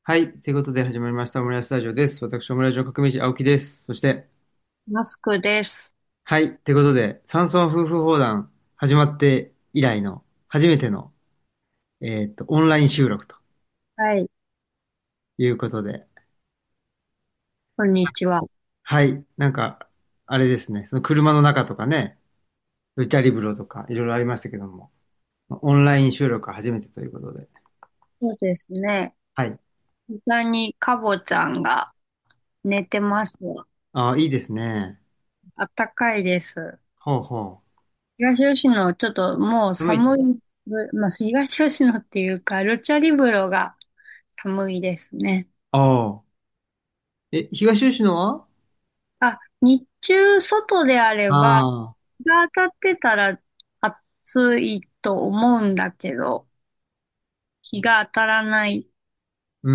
はい。ということで始まりましたオムライスタジオです。私、オムライスの革命児、青木です。そして、 マスクです。 はい。ということで、山村夫婦砲談始まって以来の初めての、オンライン収録とはい、 いうことで、 こんにちは。 はい。あれですね。その車の中とかね、ルチャリブロとかいろいろありましたけども、オンライン収録は初めてということで、 そうですね。 はい。 下にカボちゃんが寝てますわ。 ああ、いいですね。 あったかいです。 ほうほ東吉野、ちょっともうう。寒いと。 寒い、まあ、東吉野っていうか、ルチャリブロが寒いですね。 ああ。東吉野はあ、日中外であれば、 ああ日が当たってたら暑いと思うんだけど、日が当たらないうん。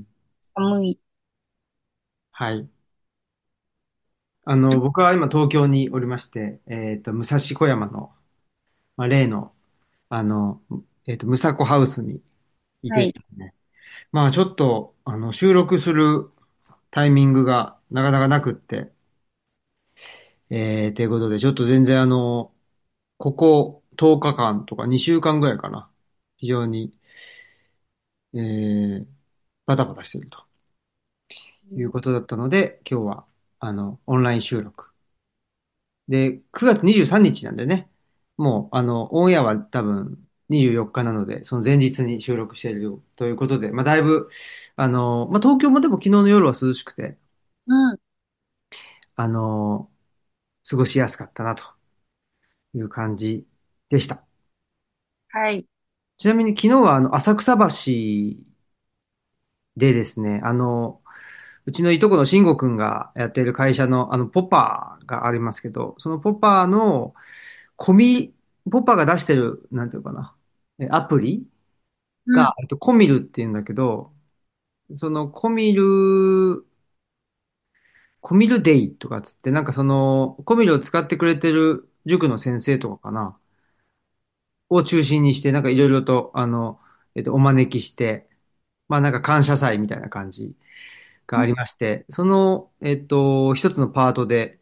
寒い。 はい。僕は今東京におりまして、武蔵小山の、例の、ムサコハウスにいてではい。 すね。まあちょっと、収録するタイミングがなかなかなくって、ということで、ちょっと全然ここ10日間とか2週間ぐらいかな。非常に、えー、バタバタしてるということだったので、今日は、オンライン収録。で、9月23日なんでね、もう、オンエアは多分24日なので、その前日に収録しているということで、まあ、だいぶ、東京もでも昨日の夜は涼しくて、 うん。 あの、過ごしやすかったなという感じでした。 はい。 ちなみに昨日は浅草橋でですね、うちのいとこの慎吾くんがやっている会社のポパーがありますけど、そのポパーの込み、ポッパーが出してる、なんていうのかな、アプリうん。 が、コミルっていうんだけど、そのコミルデイとかつって、コミルを使ってくれてる塾の先生とかかな、を中心にして、なんかいろいろと、お招きして、まあなんか感謝祭みたいな感じがありまして、その、一つのパートで、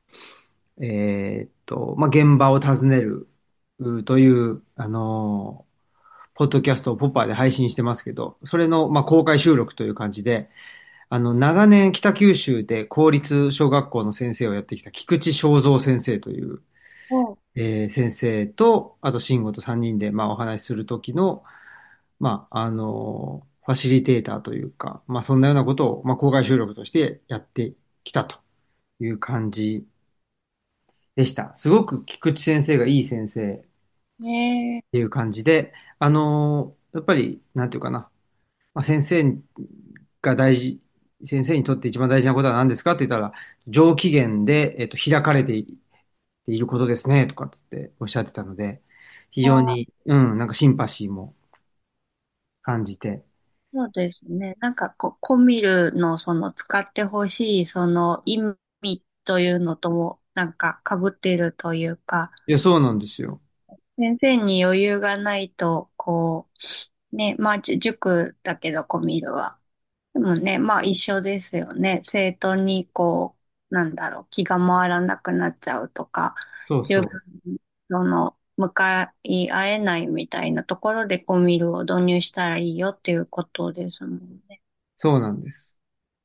まあ現場を訪ねる、という、ポッドキャストをポッパーで配信してますけど、それの、まあ、公開収録という感じで、長年北九州で公立小学校の先生をやってきた菊池正三先生という、 お、 先生と、あと慎吾と3人で、まあ、お話しするときの、まあ、ファシリテーターというか、まあ、そんなようなことを、まあ、公開収録としてやってきたという感じでした。すごく菊池先生がいい先生っねえ。 ていう感じで、やっぱり、なんていうかな、まあ、が大事、先生にとって一番大事なことは何ですかって言ったら、上機嫌で、開かれていることですね、とかつっておっしゃってたので、非常あ、 に、うん、なんかシンパシーも感じて。 そうですね。なんかコミルのその使ってほしいその意味というのともなんか被っているというか、 いや、そうなんですよ。 先生に余裕がないと、こう、ね、まあ塾だけどコミルは。でもね、まあ一緒ですよね。生徒にこう、なんだろう、気が回らなくなっちゃうとか、十分、 そうそう。 向かい合えないみたいなところでコミルを導入したらいいよっていうことですもんね。 そうなんです。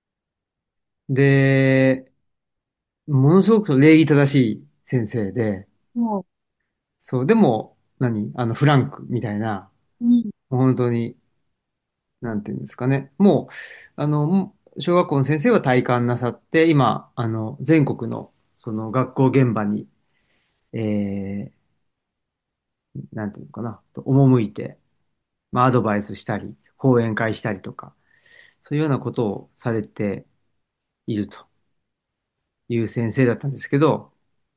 で、ものすごく礼儀正しい先生で、 もそう、でも、フランクみたいな、 う、うん、 もう本当に、なんていうんですかね。もう、小学校の先生は退官なさって、今、全国の、その学校現場に、えなんていうのかな、赴いて、まあ、アドバイスしたり、講演会したりとか、そういうようなことをされているという先生だったんですけど、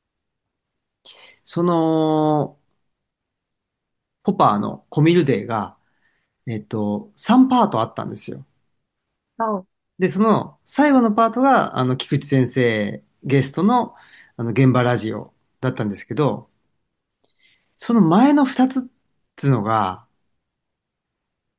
その、ポパーのコミルデーが、3パートあったんですよ。 そう、 で、その最後のパートが、菊池先生ゲストの、現場ラジオだったんですけど、その前の2つっつうのが、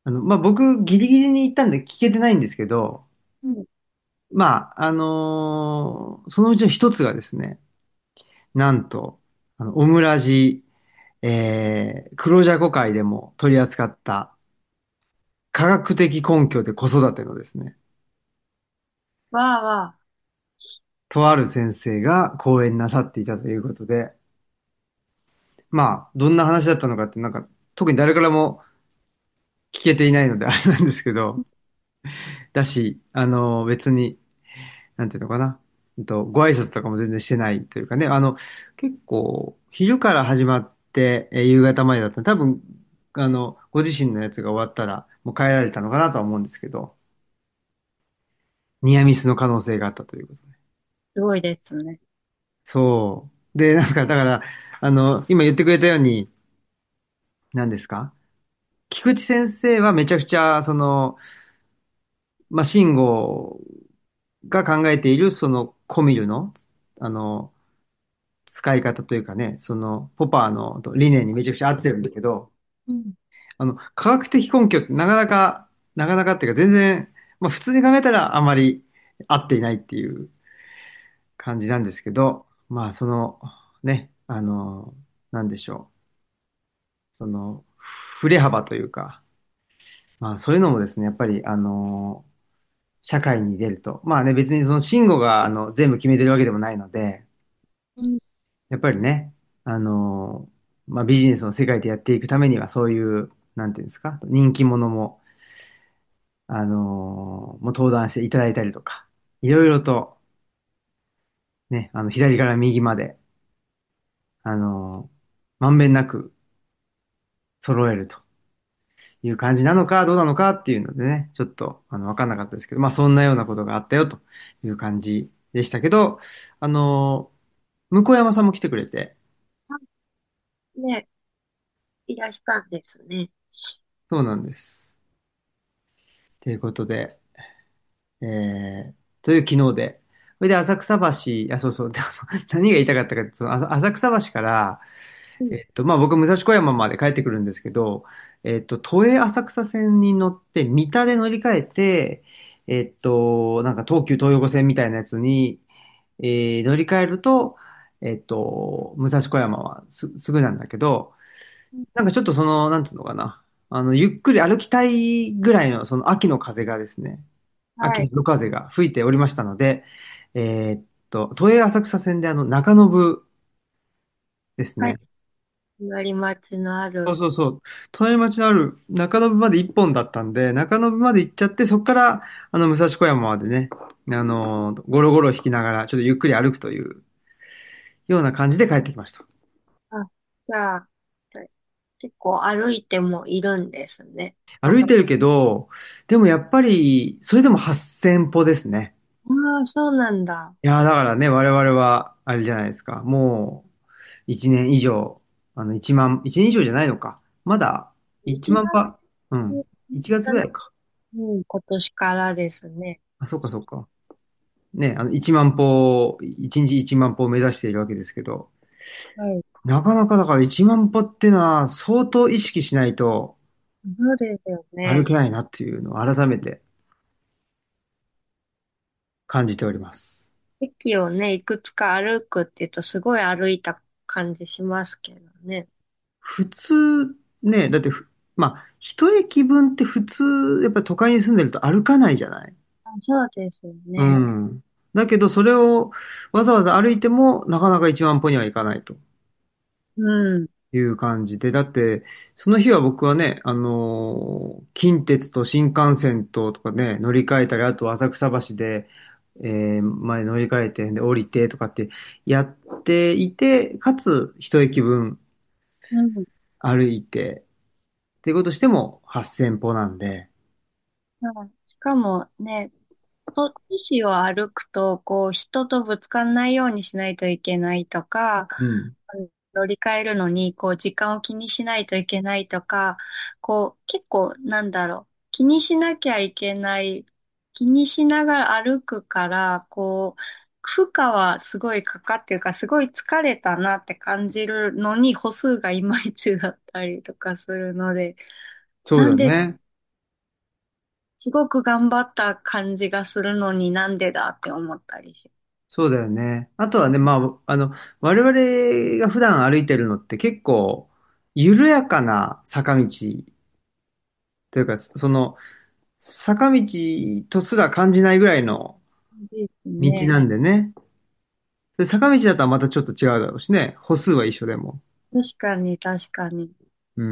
まあ、僕、ギリギリに行ったんで聞けてないんですけど、 うん。 まあ、そのうちの一つがですね、なんと、オムラジ、黒ジャコ界でも取り扱った科学的根拠で子育てのですね、 わあわあ。 とある先生が講演なさっていたということで、まあ、どんな話だったのかって、なんか、特に誰からも聞けていないのであれなんですけど、だし、別に、なんていうのかな、ご挨拶とかも全然してないというかね、結構、昼から始まって、夕方までだったら、多分、ご自身のやつが終わったら、もう帰られたのかなとは思うんですけど、ニアミスの可能性があったということで。 すごいですね。 そう。で、なんか、だから、今言ってくれたように、何ですか、菊池先生はめちゃくちゃ、まあ、慎吾が考えている、そのコミルの、あの、使い方というかね、ポパーの理念にめちゃくちゃ合ってるんだけど、 うん。 科学的根拠ってなかなかっていうか全然、まあ普通に考えたらあまり合っていないっていう感じなんですけど、まあね、なんでしょう、振れ幅というか、まあそういうのもですね、やっぱり社会に出ると、まあね、別にその慎吾が全部決めてるわけでもないので、 うん。 やっぱりね、あのまあ、ビジネスの世界でやっていくためには、そういう、なんていうんですか、人気者も、もう登壇していただいたりとか、いろいろと、ね、左から右まで、あのまんべんなく揃えるという感じなのか、どうなのかっていうのでね、ちょっと、わかんなかったですけど、まあ、そんなようなことがあったよという感じでしたけど、あの向山さんも来てくれて、 あ、ね、いらしたんですね。 そうなんです。ということで、という昨日で。それで浅草橋、そうそう、で何が言いたかったかというと、浅草橋から、 うん。 まあ僕、武蔵小山まで帰ってくるんですけど、都営浅草線に乗って、三田で乗り換えて、なんか東急東横線みたいなやつに、乗り換えると、武蔵小山はすぐなんだけど、なんかちょっとなんつうのかな、ゆっくり歩きたいぐらいの、その秋の風がですね、秋のはい。 夜風が吹いておりましたので、都営浅草線で中延ですはい。 ね。 隣町のあそうる。 そうそう。隣町のある中延まで一本だったんで、中延まで行っちゃって、そこから、武蔵小山までね、ゴロゴロ引きながら、ちょっとゆっくり歩くというような感じで帰ってきました。 あ、じゃあ、結構歩いてもいるんですね。あそこ。 歩いてるけど、でもやっぱり、それでも8000歩ですね。 ああ、そうなんだ。 いやー、だからね、我々は、あれじゃないですか。もう、1年以上、1万、1年以上じゃないのか。まだ、1 1 万歩、うん。1月ぐらいか。 うん、今年からですね。 あ、そうか、そうか。ね、1万歩、1日1万歩を目指しているわけですけど、 はい。 なかなかだから1万歩っていうのは相当意識しないとそうですよね。 歩けないなっていうのを改めて感じております。 駅をね、いくつか歩くって言うとすごい歩いた感じしますけどね。 普通、ね、だってまあ、一駅分って普通、やっぱり都会に住んでると歩かないじゃない。 あ、そうですようね。 ん。だけど、それをわざわざ歩いても、なかなか1万歩にはいかないとうん。 いう感じで。だって、その日は僕はね、近鉄と新幹線とかね、乗り換えたり、あと浅草橋で、前乗り換えて、で、降りてとかってやっていて、かつ、一駅分うん。 歩いて、っていうことしても8000歩なんで、 しかもね、都市を歩くと、こう、人とぶつかんないようにしないといけないとか、 うん。 乗り換えるのに、こう、時間を気にしないといけないとか、こう、結構、気にしなきゃいけない、気にしながら歩くから、こう、負荷はすごいかかっていうか、すごい疲れたなって感じるのに、歩数がいまいちだったりとかするので、 そうなんでだね。 すごく頑張った感じがするのになんでだって思ったりし。 そうだよね。あとはね、まあ、我々が普段歩いてるのって結構、緩やかな坂道というか、坂道とすら感じないぐらいのですね。 道なんでね。それ坂道だったらまたちょっと違うだろうしね。歩数は一緒でも。 確かに確かに。 うん。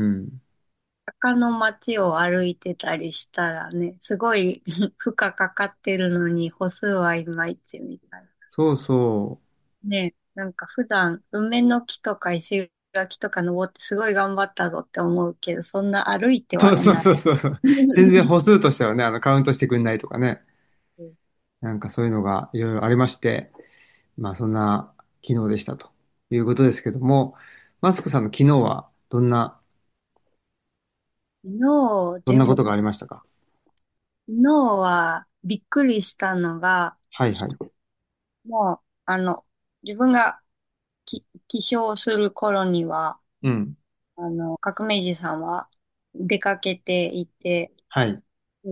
坂の街を歩いてたりしたらね、すごい負荷かかってるのに歩数はいまいちみたいな。 そうそね、なんか普段梅の木とか石垣とか登ってすごい頑張ったぞって思うけど、そんな歩いてう。そうそうはいない。 そうそうそう。全然歩数としてはね、カウントしてくんないとかね。 うんなんかそういうのがいろいろありまして、まあそんな昨日でしたということですけども、マスクさんの昨日は昨日、でも、 どんなことがありましたか？ 昨日はびっくりしたのが、 はいはい。 もう、自分が起床する頃には、 うん。 革命児さんは出かけていて、 はい。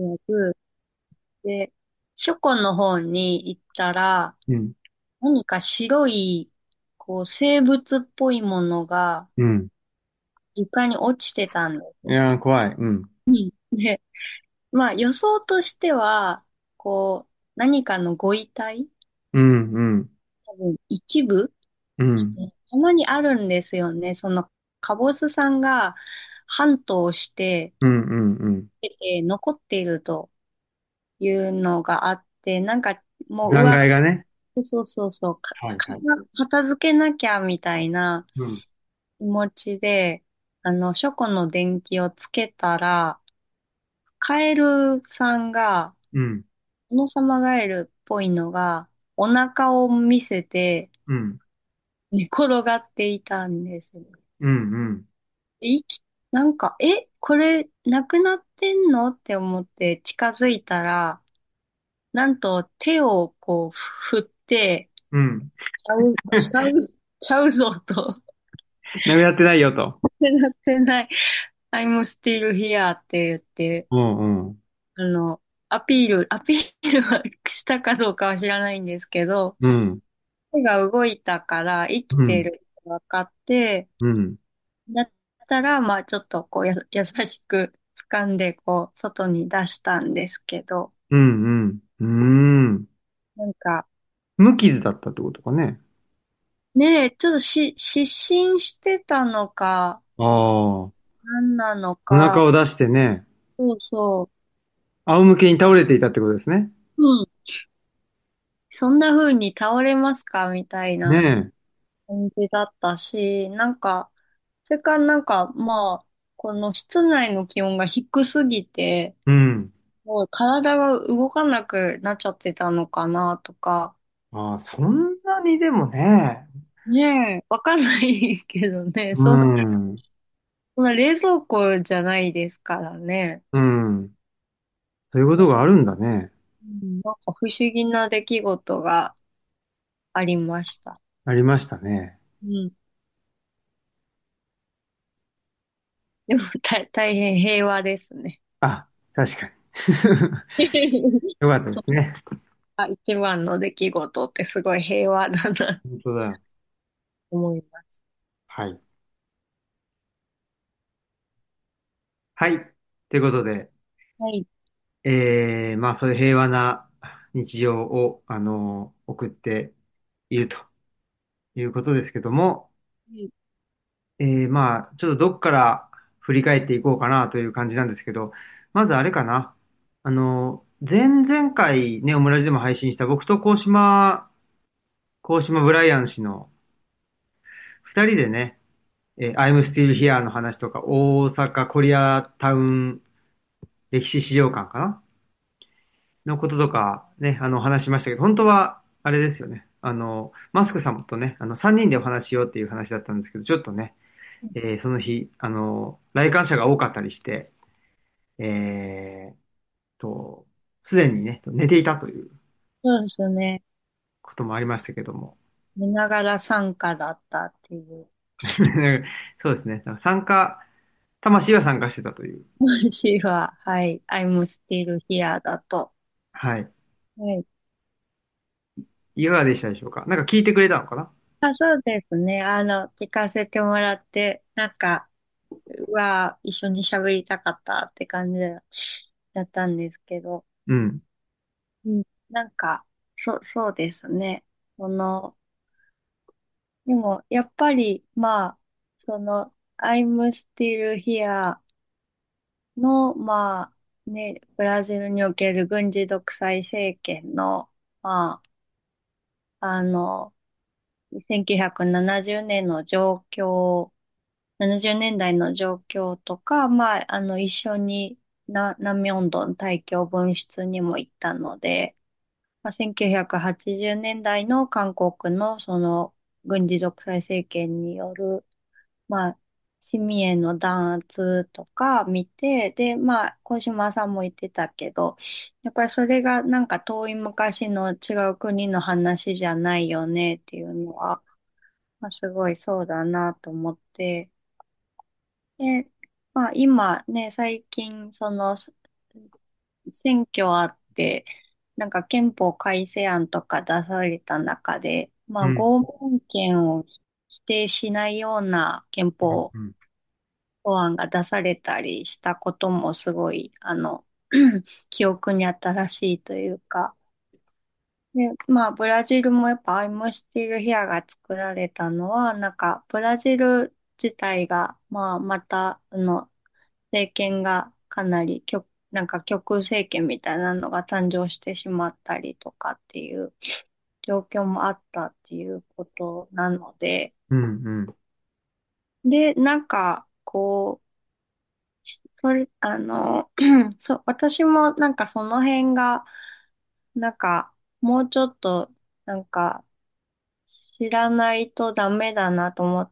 で、書庫の方に行ったら、 うん。 何か白い、こう、生物っぽいものがうん。 床に落ちてたんです。 いやー、怖い。うん。 うんで、まあ予想としては、こう、何かのご遺体うん。うん。 多分一部うん。 たまにあるんですよね。その、カボスさんが半島して、 うん。うん。うん。 残っているというのがあって、なんかもう残骸がね。 そうそうそう、 はいはい。 片付けなきゃみたいなうん。 気持ちで、書庫の電気をつけたら、カエルさんが、 うん。 トノガエルっぽいのが、お腹を見せてうん。 寝転がっていたんですよ。 うん。うん。 いき、なんか、これ、なくなってんのって思って近づいたら、なんと手をこう振って、 うん。 ちゃうぞと。 なくなってないよと。 なってない。I'm still here って言って、 うんうん。 あの、アピールはしたかどうかは知らないんですけど、 うん。 手が動いたから生きうん。 てるって分かって、 うん。 だったら、まあちょっとこう優しく掴んで、こう、外に出したんですけど、 うん。うん。うん。 なんか、 無傷だったってことかね。 ねえ、ちょっと失神してたのか、 ああ。 何なのお腹か、 を出してね、 そうそ仰向けに倒れていたってことですね。 う。うん。そんな風に倒れますかみたいなね感じだったし、なんか、それからなんか、まあ、この室内の気温が低すぎて、 え。うん。 もう体が動かなくなっちゃってたのかなとか、 ああ、そんなにでもね。 ねえ、わかんないけどね、 うん。 そんな冷蔵庫じゃないですからね。 うん。そういうことがあるんだね。 なんか不思議な出来事がありました。 ありましたね。 うん。でも大変平和ですね。 あ、確かに。よかったですね。 一番の出来事ってすごい平和だな、 本当だよ。 思います。 はい。はい。ということで、 はい。 まあ、そういう平和な日常を、送っているということですけども、まあ、ちょっとどっから振り返っていこうかなという感じなんですけど、まずあれかな。前々回ね、オムラジでも配信した僕と高島ブライアン氏の二人でね、I'm Still Here の話とか、大阪コリアタウン歴史資料館かなのこととかね、話しましたけど、本当は、あれですよね。マスクさんとね、三人でお話ししようっていう話だったんですけど、ちょっとね、その日、来館者が多かったりして、えーと、すでにね、寝ていたというそうですね。 こともありましたけども。 寝ながら参加だったっていう。 そうですね。参加、 魂は参加してたという。 私は、はい、I'm still here だと。 はい。 はい。 いかがでしたでしょうか？なんか聞いてくれたのかな？ あ、そうですね。聞かせてもらって、一緒に喋りたかったって感じだったんですけど、 うん。 うん。そうですね。その、でも、やっぱり、I'm still here の、ブラジルにおける軍事独裁政権の、まあ、1970年の状況、70年代の状況とか、一緒に南明洞大教分室にも行ったので、1980年代の韓国のその軍事独裁政権による、まあ、市民への弾圧とか見て、で、小島さんも言ってたけど、やっぱりそれがなんか遠い昔の違う国の話じゃないよねっていうのは、すごいそうだなと思って、で、今ね、最近選挙あって、なんか憲法改正案とか出された中で、 うん。 拷問権を否定しないような憲法うん。 法案が出されたりしたこともすごい、記憶に新しいというか、で、ブラジルもやっぱアイムスティールヘアが作られたのは、なんか、ブラジル自体が、また、政権がかなりなんか極右政権みたいなのが誕生してしまったりとかっていう状況もあったっていうことなので、 うん。うん。 で、それ、私もなんかその辺が、なんか、もうちょっと、なんか、知らないとダメだなと思って、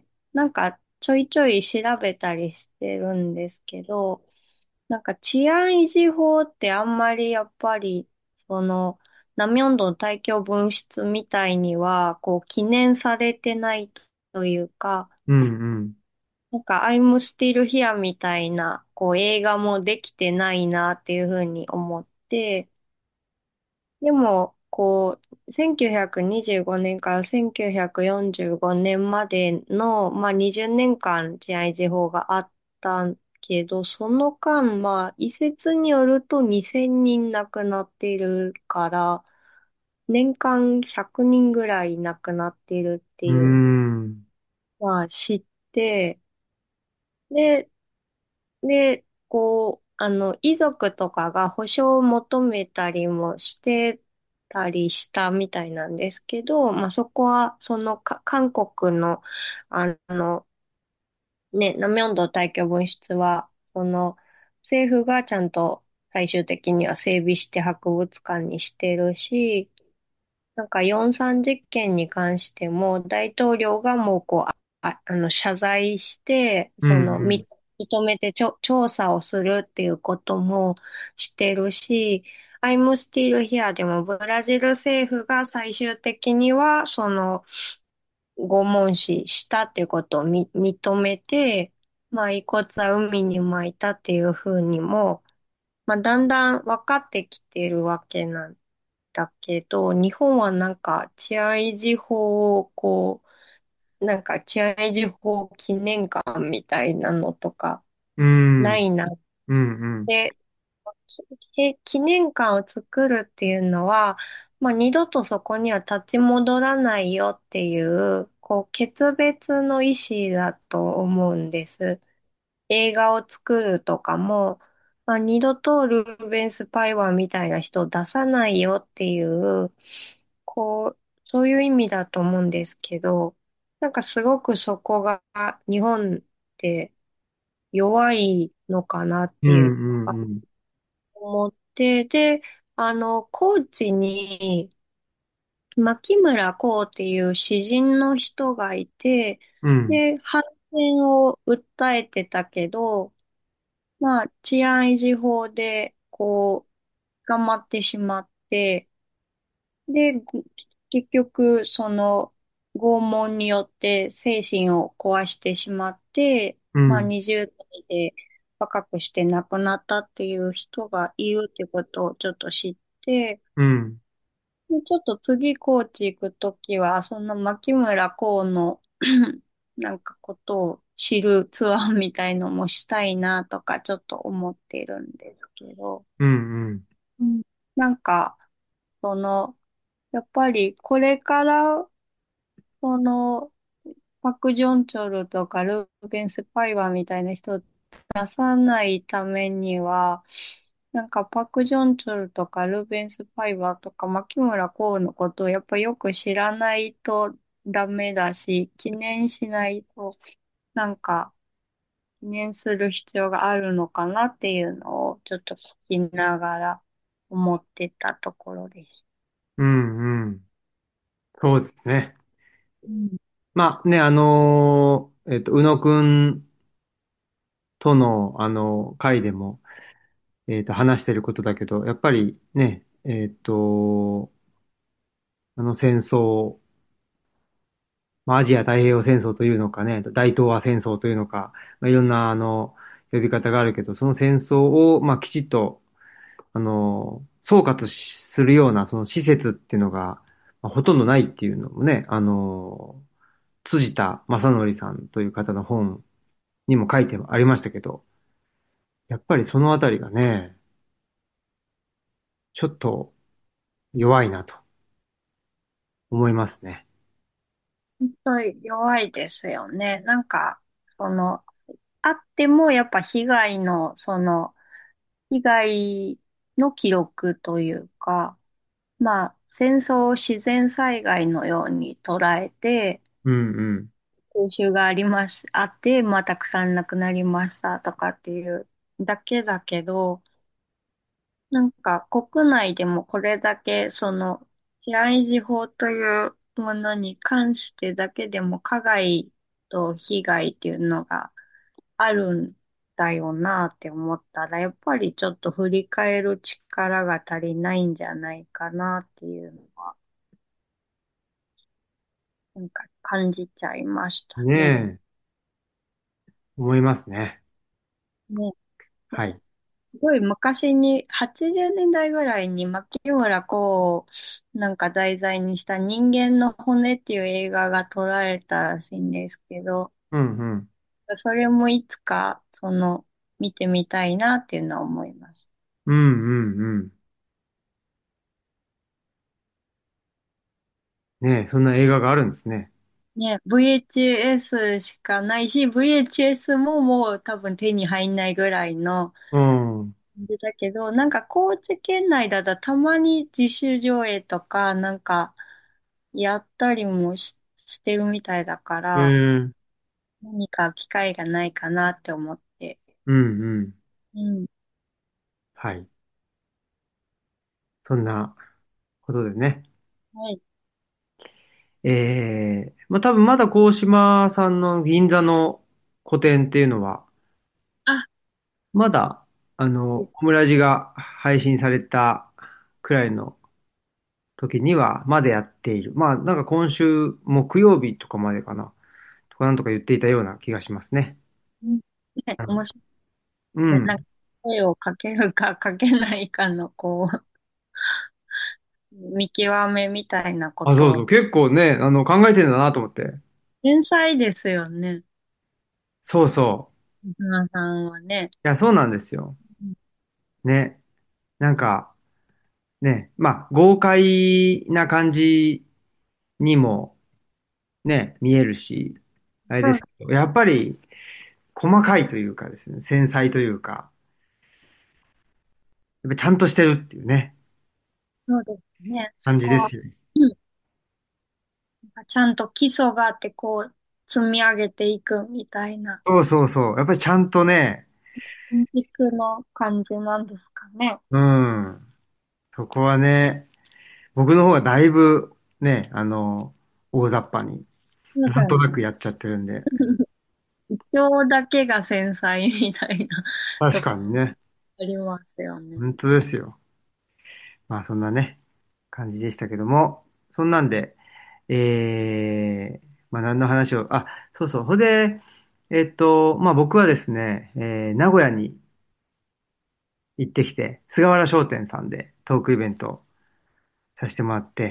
なんかちょいちょい調べたりしてるんですけど、なんか治安維持法ってあんまりやっぱり、南明洞大教分室みたいには、記念されてないというか、 うん。 なんか I'm Still Here みたいな、映画もできてないなっていうふうに思って、でも、1925年から1945年までの、20年間治安維持法があったけど、その間、一説によると2000人亡くなっているから、年間100人ぐらい亡くなっているってういう、 ん。 知って、で、遺族とかが保証を求めたりもしてたりしたみたいなんですけど、そこは、韓国の、南明洞大教分室は、政府がちゃんと最終的には整備して博物館にしてるし、なんか4、3実験に関しても、大統領がもう謝罪して、 うん。 認めて調査をするっていうこともしてるし、I'm Still Here でもブラジル政府が最終的には、拷問死したっていうことを認めて、遺骨は海に撒いたっていうふうにも、だんだん分かってきてるわけなんだけど、日本はなんか治安維持法をなんか治安維持法記念館みたいなのとかうん。 ないなっうん。 て、記念館を作るっていうのは、二度とそこには立ち戻らないよっていう、決別の意思だと思うんです。映画を作るとかも、二度とルーベンス・パイワーみたいな人を出さないよっていう、そういう意味だと思うんですけど、なんかすごくそこが日本って弱いのかなっうん。 ていうかうん。 思って、で、高知に牧村光っていう詩人の人がいて、 うん。 で、反戦を訴えてたけど、治安維持法で、捕まってしまって、で、結局、拷問によって精神を壊してしまって、 まあうん、 20代で若くして亡くなったっていう人がいるってことをちょっと知って、 うん、 でちょっと次高知行くときは、その牧村幸のなんかことを知るツアーみたいのもしたいなとかちょっと思っているんですけど、 うん、うん、 うん、なんか、その、やっぱりこれから、その、パク・ジョンチョルとかルーベンス・パイバーみたいな人を出さないためには、なんかパク・ジョンチョルとかルーベンス・パイバーとか牧村コウのことをやっぱよく知らないとダメだし、記念しないと、なんか記念する必要があるのかなっていうのをちょっと聞きながら思ってたところです。 うん、うん。そうですね。 うん。 まあね、宇野くんとの、会でも、話してることだけど、やっぱりね、あの戦争、まあ、アジア太平洋戦争というのかね、大東亜戦争というのか、まあ、いろんな、呼び方があるけど、その戦争を、まあ、きちっと、総括するような、その施設っていうのが、まあ、ほとんどないっていうのもね、辻田正則さんという方の本にも書いてありましたけど、やっぱりそのあたりがね、ちょっと弱いなと思いますね。 本当に弱いですよね。なんか、その、あってもやっぱ被害の記録というか、まあ、戦争を自然災害のように捉えて、 うんうん。 空襲があって、まあ、たくさん亡くなりましたとかっていうだけだけど、なんか国内でもこれだけ治安維持法というものに関してだけでも加害と被害っていうのがあるんだよなって思ったら、やっぱりちょっと振り返る力が足りないんじゃないかなっていうのは、なんか感じちゃいましたねね。 え、思いますね。 ね。 はい。 すごい昔に、80年代ぐらいに牧村こう、なんか題材にした人間の骨っていう映画が撮られたらしいんですけど、 うんうん。 それもいつか、見てみたいなっていうのは思います。 うんうんうん。ねえ、そんな映画があるんですね。 ね、VHS しかないし、VHS ももう多分手に入んないぐらいのうん。うん感じだけど、なんか高知県内だとたまに自主上映とか、なんかやったりもしてるみたいだかうら、 ん何か機会がないかなって思って。 うん。 うん。 はい。そんなことでね。 はい。 まあ、多分まだ鴻島さんの銀座の個展っていうのは、 あ、 まだ、オムラジが配信されたくらいの時には、まだやっている。まあ、なんか今週木曜日とかまでかな。とかなんとか言っていたような気がしますね。 うん。ね、面白い。なんかうん。 声をかけるかかけないかの、見極めみたいなこあ、そうそう。 とを。 結構ね、考えてるんだなと思って。 天才ですよね。 そうそう。 花さんはね。 いや、そうなんですよ。 うん。 ね。なんか、ね。まあ、豪快な感じにも、ね、見えるし、あれそう、 ですけど、やっぱり、細かいというかですね、繊細というか、やっぱちゃんとしてるっていうね、 そうですね。そ感じこは、 ですよね。 うん、なんかちゃんと基礎があって、積み上げていくみたいな、 そうそうそう。やっぱりちゃんとね、 軸の感じなんですかね。 うん。そこはね、僕の方がだいぶね、大雑把に、なんとそうだよね。 なくやっちゃってるんで。 一応だけが繊細みたいな確とこかにね。 ありますよね。 本当ですよ。まあそんなね、感じでしたけども、そんなんで、まあ何の話を、あ、そうそう。ほんで、 まあ僕はですね、名古屋に行ってきて、菅原商店さんでトークイベントをさせてもらって、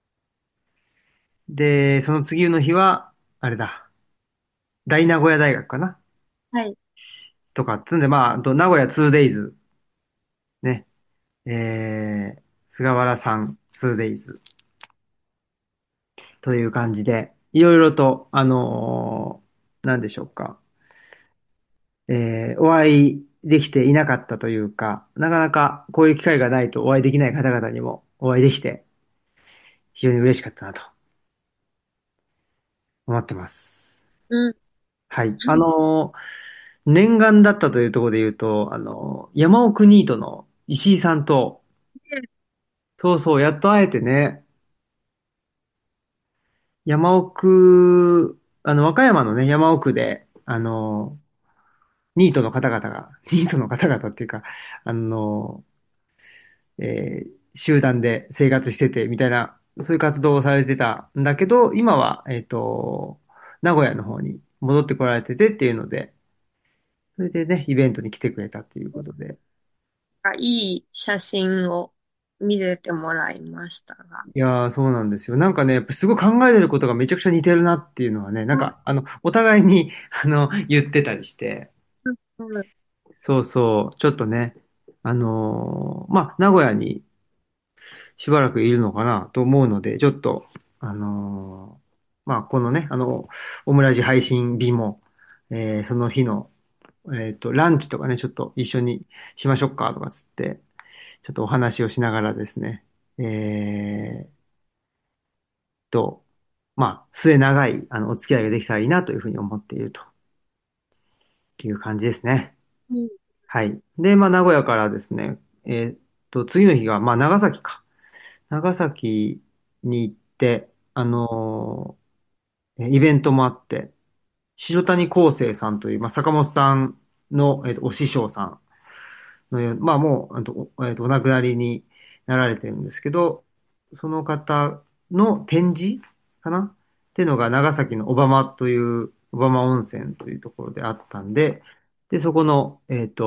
で、その次の日は、あれだ、大名古屋大学かなはい。 とかっつんで、まあ、あと名古屋 2days ね、え菅原さん 2days という感じで、いろいろと、なんでしょうか、お会いできていなかったというか、なかなかこういう機会がないとお会いできない方々にもお会いできて、非常に嬉しかったなと思ってます。 うん。 はい。念願だったというところで言うと、山奥ニートの石井さんと、そうそう、やっと会えてね、山奥、和歌山のね、山奥で、ニートの方々が、ニートの方々っていうか、あの、集団で生活してて、みたいな、そういう活動をされてたんだけど、今は、名古屋の方に戻ってこられててっていうので、それでね、イベントに来てくれたっていうことで。 いい写真を見せてもらいましたが。 いやー、そうなんですよ。なんかね、やっぱすごい考えてることがめちゃくちゃ似てるなっていうのはね、なんか、お互いに、言ってたりして、 うん。 そうそう、ちょっとね、まあ、名古屋にしばらくいるのかなと思うので、ちょっと、まあ、このね、オムラジ配信日も、その日の、ランチとかね、ちょっと一緒にしましょうかとかつって、ちょっとお話をしながらですね、えーと、まあ、末長い、お付き合いができたらいいなというふうに思っているという感じですね。 うん。 はい。で、まあ、名古屋からですね、次の日が、まあ、長崎か。長崎に行って、イベントもあって、白谷康生さんという、まあ、坂本さんの、お師匠さんのよう、まあ、もう、お亡くなりになられてるんですけど、その方の展示かなっていうのが長崎の小浜という、小浜温泉というところであったんで、で、そこの、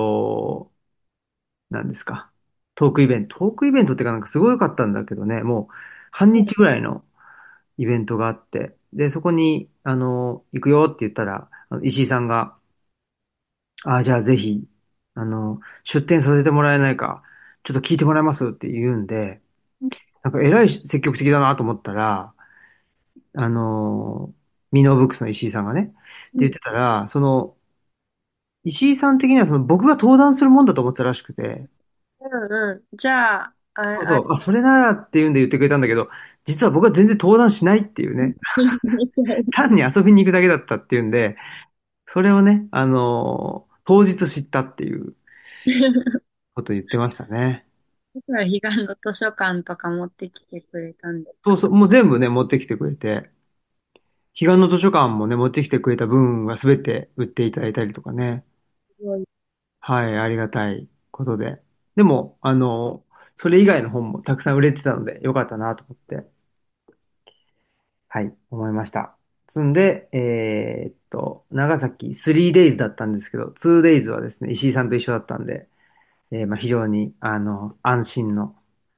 何ですか。トークイベントっていうかなんかすごい良かったんだけどね、もう半日ぐらいのイベントがあって、で、そこに、行くよって言ったら、石井さんが、じゃあぜひ、出店させてもらえないか、ちょっと聞いてもらえますって言うんで、なんか偉い積極的だなと思ったら、あの、ミノーブックスの石井さんがね、ってうん。 言ってたら、石井さん的には僕が登壇するもんだと思ってたらしくて、 うん。じゃあ、あれ。 そうそう、それならっていうんで言ってくれたんだけど、実は僕は全然登壇しないっていうね、単に遊びに行くだけだったっていうんで、それをね、当日知ったっていうこと言ってましたね。 だから彼岸の図書館とか持ってきてくれたんですかね。 そうそう、もう全部ね、持ってきてくれて、彼岸の図書館もね、持ってきてくれた分は全て売っていただいたりとかね。 すごい。 はい、ありがたいことで。でも、それ以外の本もたくさん売れてたので、よかったなと思って、はい、思いました。つんで、長崎 3days だったんですけど、2days はですね、石井さんと一緒だったんで、まあ、非常に、安心の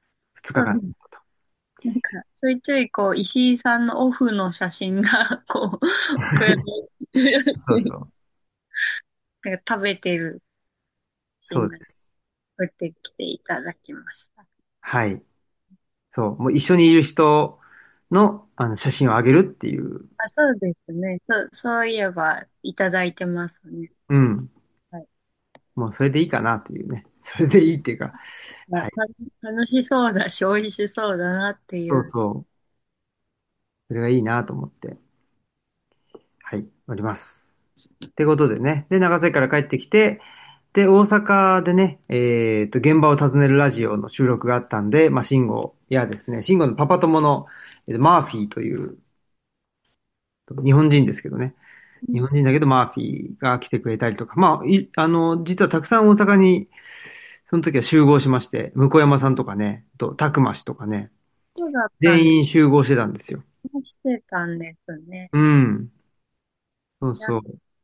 2日間だっうん。 たと。 なんか、ちょいちょい石井さんのオフの写真が、送られてくるそうそう。 なんか食べてる写真がそうです。 送ってきていただきました。 はい。そう。もう一緒にいる人の、写真をあげるっていう。 そうですね。そういえばいただいてますね。 うん。 はい。 もうそれでいいかなというね。それでいいっていうか。はい。 楽しそうだし、美味しそうだなっていそうう。 そう。それがいいなと思って。はい。おります。ってことでね。で、長崎から帰ってきて、で、大阪でね、現場を訪ねるラジオの収録があったんで、まあ、慎吾やですね、慎吾のパパ友の、マーフィーという、日本人ですけどね。日本人だけどマーフィーが来てくれたりとか、まあ、実はたくさん大阪に、その時は集合しまして、向山さんとかね、たくましとかね、 そうだったんで全員集合してたんですよ。 す。してたんですね。 うん。そういや、 そう。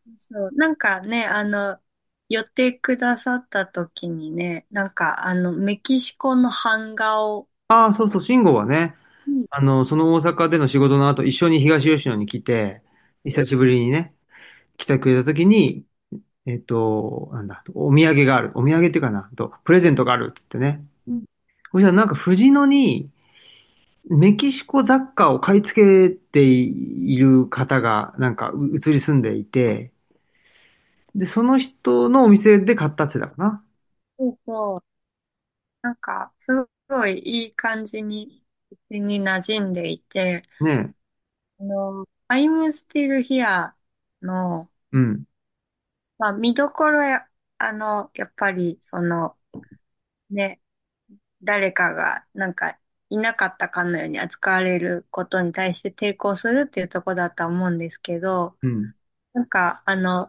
そう、なんかね、寄ってくださった時にね、なんかメキシコの版画を、 ああ、そうそう、慎吾はね、 うん、 その大阪での仕事の後、一緒に東吉野に来て、久しぶりにね、来てくれた時に、なんだ、お土産がある。お土産っていうかな、プレゼントがあるっつってね。 うん、 そしたらなんか藤野にメキシコ雑貨を買い付けている方がなんか移り住んでいて、で、その人のお店で買ったって言ってたかな。 そうそう、なんか、すごいいい感じに、うちに馴染んでいて、 ねえ。 I'm Still Here の、 うん。 まあ、見どころや、やっぱり、ね、誰かが、なんか、いなかったかのように扱われることに対して抵抗するっていうところだとは思うんですけど、 うん。 なんか、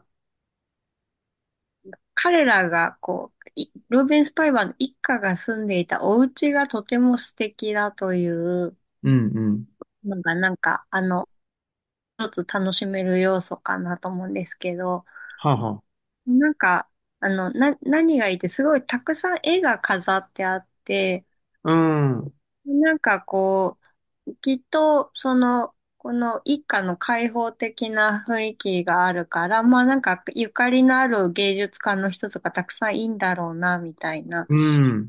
彼らが、ルーベンスパイバーの一家が住んでいたお家がとても素敵だといううん。うん。 のが、なんか、一つ楽しめる要素かなと思うんですけど、 はあはあ。 なんか、何がいいって、すごいたくさん絵が飾ってあって、 うん。 なんかきっと、この一家の開放的な雰囲気があるから、まあなんかゆかりのある芸術家の人とかたくさんいいんだろうな、みたいな。 うん。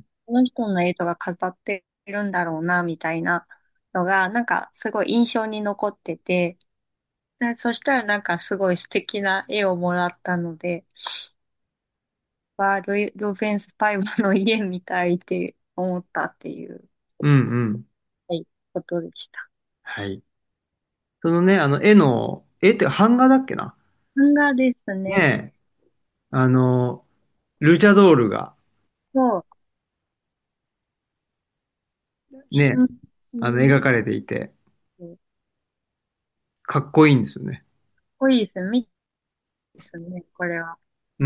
この人の絵とか飾ってるんだろうな、みたいなのが、なんかすごい印象に残ってて、そしたらなんかすごい素敵な絵をもらったので、ルーベンスパイマーの家みたいって思ったっていう、 うん。うん。 はい、ことでした。 はい。そのね、絵って版画だっけな。 漫画ですね。 ねえ。あの、ルチャドールがそう。 ね、 新新描かれていて、 かっかっこいいんですよね。 こいいです。ですね。これは。 うん。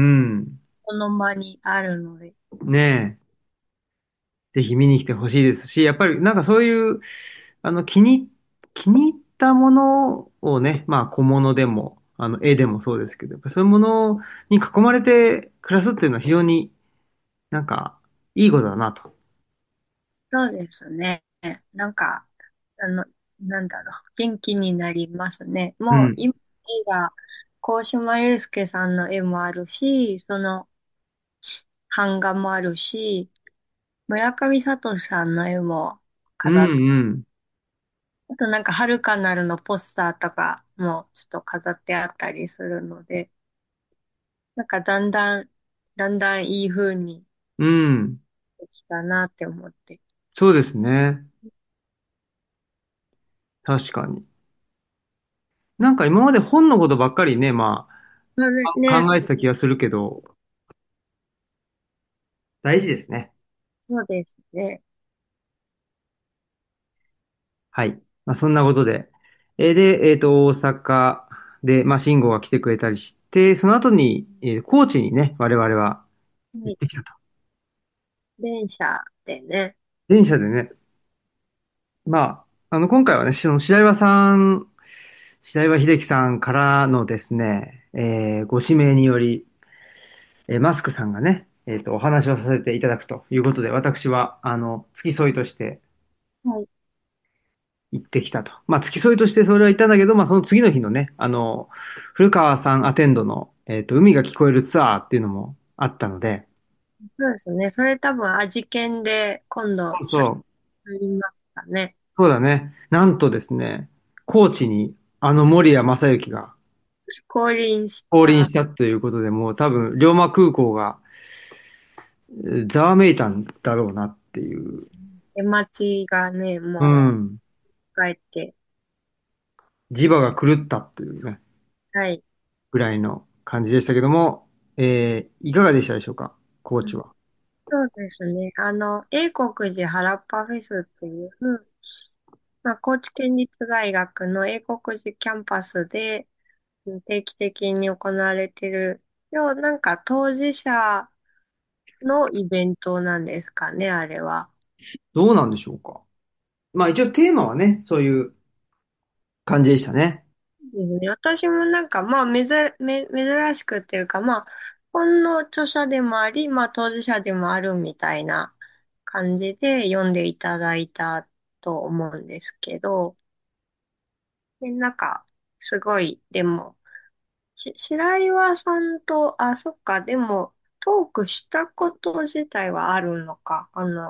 この間にあるので。 ねえ。ぜひ見に来てほしいですし、やっぱりなんかそういう、気に入ったものをね、まあ小物でも、絵でもそうですけど、やっぱそういうものに囲まれて暮らすっていうのは非常になんかいいことだなと。 そうですね。なんか、あの、なんだろう。元気になりますね。 うん。 もう今、絵が、鴻島祐介さんの絵もあるし、版画もあるし、村上聡さんの絵もう飾っ、 んうん。 あとなんか、遥かなるのポスターとかもちょっと飾ってあったりするので、なんかだんだんいい風にうん。 できたなって思って。 そうですね。確かに。なんか今まで本のことばっかりね、ままあね、 あね、 考えてた気がするけど、大事ですね。 そうですね。 はい。まあ、そんなことで。で、大阪で、まあ、慎吾が来てくれたりして、その後に、高知にね、我々ははい。 行ってきたと。 電車でね。 電車でね、まあ、今回はね、白岩秀樹さんからのですね、ご指名により、マスクさんがね、お話をさせていただくということで、私は、付き添いとしてはい。 行ってきたと。まあ、付き添いとしてそれは行ったんだけど、まあ、その次の日のね、古川さんアテンドの、海が聞こえるツアーっていうのもあったので、 そうですね。それ多分、味見で今度、 そうそう、 やりますかね。 そうだね。なんとですね、高知に森谷正幸が降臨し降臨たしたということで、もう多分、龍馬空港がざわめいたんだろうなっていう。 出待ちがね、 うもん。 う、帰って。 磁場が狂ったっていうね、 はい。 ぐらいの感じでしたけども、いかがでしたでしょうか、高知は。 そうですね。英国寺原っぱフェスっていう、まあ、高知県立大学の英国寺キャンパスで定期的に行われてる、なんか当事者のイベントなんですかね、あれは。 どうなんでしょうか。まあ一応テーマはね、そういう感じでしたね。 ですね。私もなんか、まあ、珍しくっていうか、まあ、本の著者でもあり、まあ、当事者でもあるみたいな感じで読んでいただいたと思うんですけど、で、なんか、すごい、でも、白岩さんと、あ、そっか、でも、トークしたこと自体はあるのか、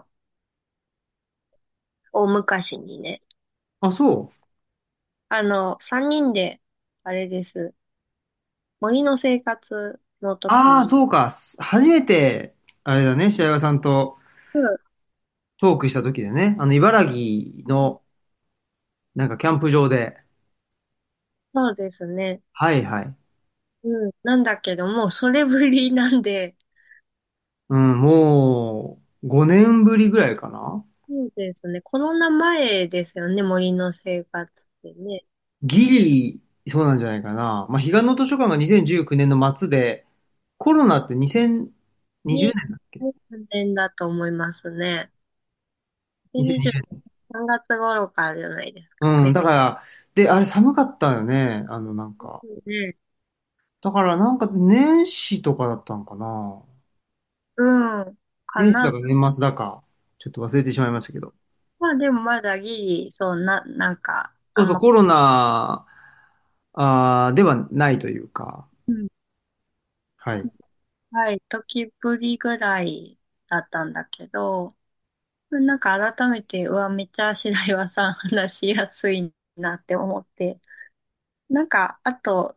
大昔にね。 あ、そう。 三人で、あれです。森の生活の時ああ、 に、 そうか。初めて、あれだね、白岩さんとうん、 トークした時でね、茨城の、なんかキャンプ場で。 そうですね。 はいはい。 うん。なんだけども、それぶりなんで、 うん、もう、5年ぶりぐらいかな。 そうですね。コロナ前ですよね、森の生活ってね。 ギリ、そうなんじゃないかな。まあ、彼岸の図書館が2019年の末で、コロナって2020 ね、 年だっけ？ 3年だと思いますね。2020 2020 3月頃からじゃないですか年。うん、 ね。 だから、で、あれ寒かったよね。なんか。 ね、 だからなんか年始とかだったのかな。 うん。か年始だな。 か年末だか、ちょっと忘れてしまいましたけど。 まあでもまだギリ、そう、なんか、 そうそう、コロナ、ではないというか。 うん、 はい。 はい、時ぶりぐらいだったんだけど、なんか改めて、うわ、めっちゃ白岩さん話しやすいなって思って、なんか、あと、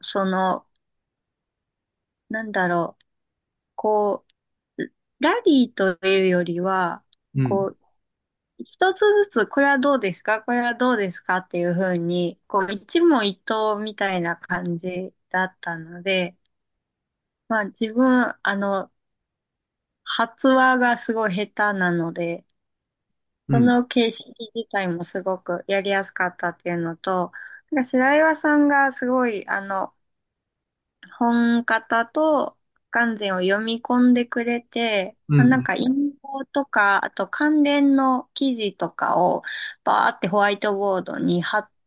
なんだろう、こラリーというよりは、 うん。 こう、一つずつ、これはどうですかこれはどうですかっていうふうに、こう、一問一答みたいな感じだったので、まあ自分、発話がすごい下手なので、そうん。 の形式自体もすごくやりやすかったっていうのと、なんか白岩さんがすごい、本型と関連を読み込んでくれて、まあ、なんうん。 か引用とか、あと関連の記事とかをバーってホワイトボードに貼って、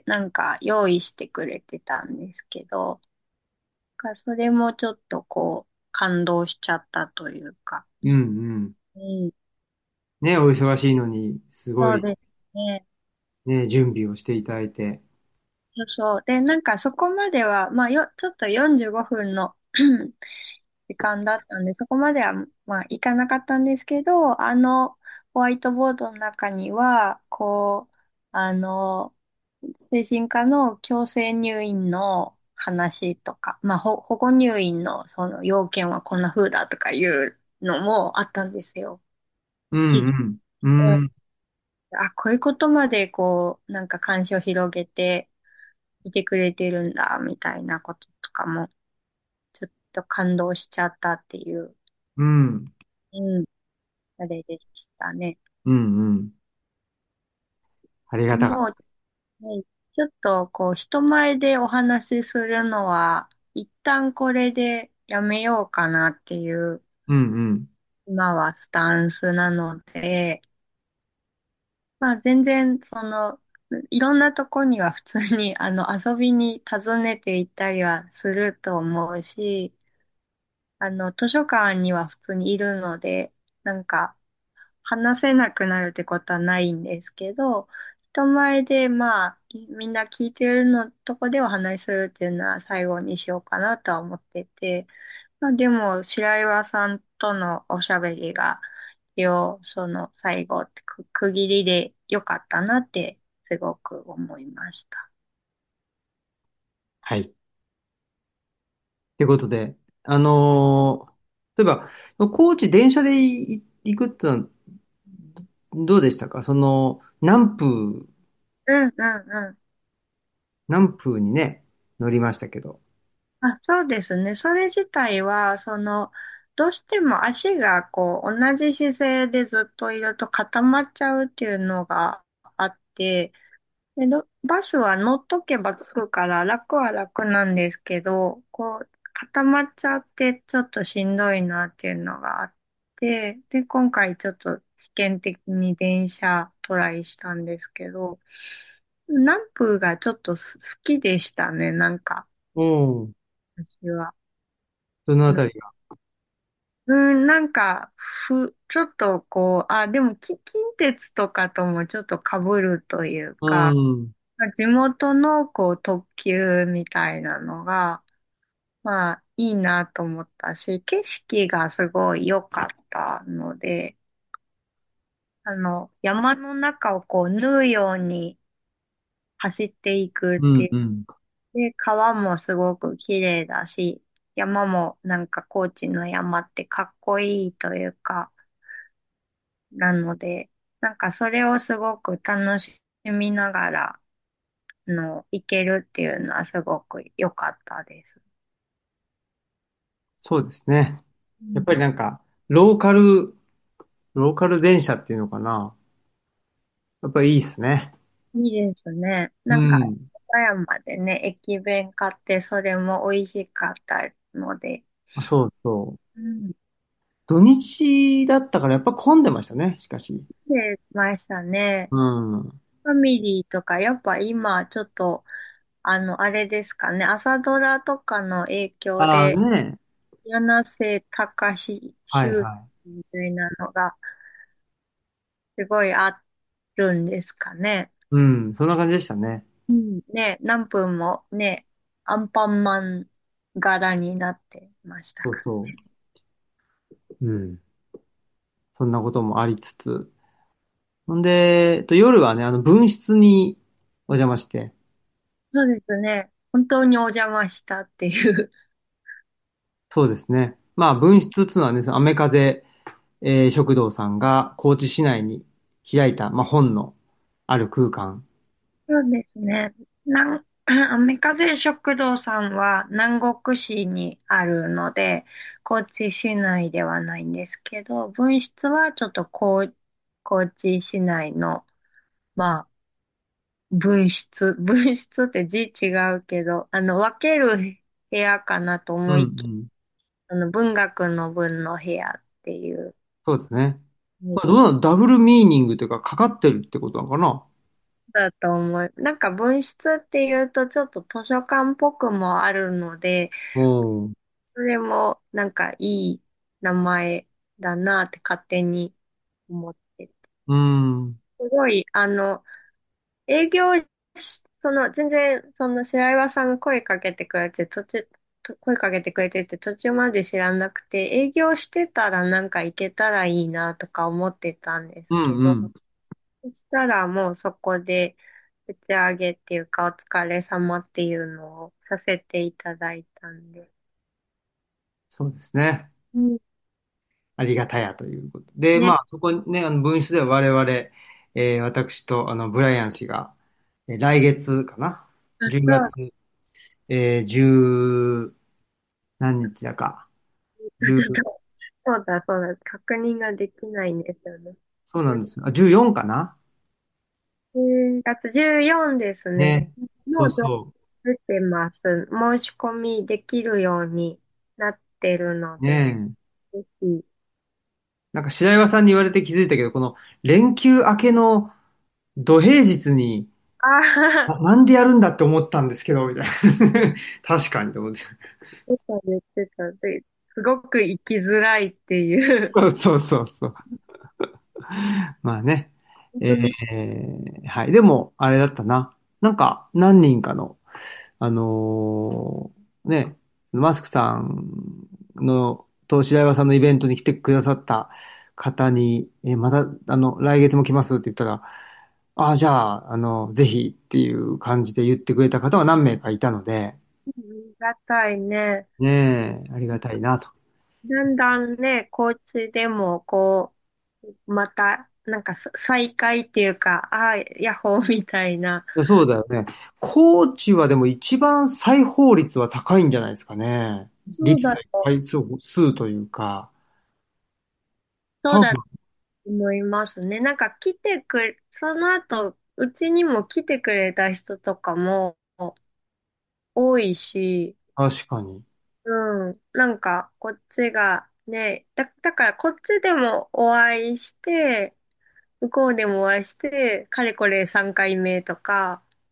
なんか用意してくれてたんですけど、それもちょっとこう、感動しちゃったというか。 うん。うん。 うん、 ね、お忙しいのに、すごい、 そうですね。 ね、準備をしていただいて。 そうそう。で、なんかそこまでは、まあちょっと45分の時間だったんで、そこまでは、まあ、いかなかったんですけど、ホワイトボードの中には、こう、精神科の強制入院の話とか、まあ、保護入院のその要件はこんな風だとかいうのもあったんですよ。 ういん。うん。うん。 あ、こういうことまでこう、なんか関心を広げていてくれてるんだ、みたいなこととかも、ちょっと感動しちゃったっていう、 うん。 うん、あれでしたね。 うん。うん。ありがたかっもう、はい、ちょっとこう、人前でお話しするのは、一旦これでやめようかなっていう、 た。うん。 今はスタンスなので、まあ全然、いろんなとこには普通に、遊びに訪ねて行ったりはすると思うし、図書館には普通にいるので、なんか、話せなくなるってことはないんですけど、人前でまあ、みんな聞いてるのとこでお話しするっていうのは最後にしようかなとは思ってて、まあでも、白岩さんとのおしゃべりが、その最後って区切りで良かったなってすごく思いました。 はい。ということで、例えば、高知電車で行くってのはどうでしたか？ うんうんうん。 南風にね、乗りましたけど。 あ、そうですね。それ自体は、どうしても足がこう、同じ姿勢でずっといると固まっちゃうっていうのがあって、バスは乗っとけば着くから楽は楽なんですけど、こう、固まっちゃってちょっとしんどいなっていうのがあって、で、今回ちょっと試験的に電車トライしたんですけど、 ナンプがちょっと好きでしたね、なんか、 おー、 私は。 そのあうん、 たりが。 なんか、ちょっとこう、でも、近鉄とかともちょっと被るといううか、 ん。 地元のこう特急みたいなのが、まあいいなと思ったし、景色がすごい良かったので、山の中をこう縫うように走っていくっうていう。 んうん。 で、川もすごく綺麗だし、山もなんか高知の山ってかっこいいというか、なので、なんかそれをすごく楽しみながら、行けるっていうのはすごく良かったです。 そうですね。 うん、 やっぱりなんか、ローカル電車っていうのかな。やっぱりいいっすね。 いいですね。 うなんか、 ん。 岡山でね、駅弁買って、それも美味しかったので、 そうそう。 うん。 土日だったからやっぱ混んでましたね、しかし。 で、ましたね。 うん。 ファミリーとか、やっぱ今、ちょっと、あれですかね、朝ドラとかの影響ああで、 ね。 柳瀬隆秀はいはみたいなのが、すごいあるんですかね。 い。うん。そんな感じでしたね。 うん。ね、何分もね、アンパンマン柄になってましたかそうそう。うん。そんなこともありつつ。ほんで、夜はね、分室にお邪魔して。 そうですね。本当にお邪魔したっていう。 そうですね。まあ、分室っていうのはね、そのアメ風、食堂さんが高知市内に開いた、まあ、本のある空間。 そうですね。アメカジ食堂さんは南国市にあるので、高知市内ではないんですけど、分室はちょっと高知市内の、まあ、分室って字違うけど、分ける部屋かなとうんう思いき、 ん。 文学の文の部屋っていうそうですね。 意味これどうなのダブルミーニングというか、かかってるってことなのかな？ だと思う。なんか文室っていうとちょっと図書館っぽくもあるので、 うん。 それもなんかいい名前だなって勝手に思ってて。 うん。 すごい、営業全然、白岩さんが声かけてくれて、声かけてくれてて途中まで知らなくて、営業してたらなんか行けたらいいなとか思ってたんでうすけど、 んうん。 そしたらもうそこで打ち上げっていうかお疲れ様っていうのをさせていただいたんで。 そうですね。 うん。 ありがたやということで、まね。 あ、そこにね、分室では我々、私と、ブライアン氏が、来月かな？ あ、 10 そう、 月、10何日だか。10、 ちょっと、そうだ、確認ができないんですよね。 そうなんですよ。あ、14かな？ 10月14ですね。 ね。そもううそ出てます。申し込みできるようになってるのう。 で、 ねえ。 ぜひ。 なんか白岩さんに言われて気づいたけど、この連休明けの土平日に、 ああ、 なんでやるんだって思ったんですけど、みたいな。確かにと思って。 言ってた。で、すごく生きづらいっていう。 そうそうそうそう。まあね。えうんはい。でも、あれだったな。なんか、何人かの、ね、マスクさんと白岩さんのイベントに来てくださった方に、また、来月も来ますって言ったら、ああ、じゃあ、ぜひっていう感じで言ってくれた方は何名かいたので、 ありがたいね。 ねえ、ありがたいなと。 だんだんね、高知でも、こう、また、なんか再開っていうか、ヤッホーみたいな。 いやそうだよね。高知はでも一番再訪率は高いんじゃないですかね。 そう率、 だと、 回数、数というか、 そうだと多分、 思いますね。なんかその後、うちにも来てくれた人とかも多いし、 確かに。 うん。なんか、こっちがね、だからこっちでもお会いして、向こうでもお会いして、かれこれ3回目とか、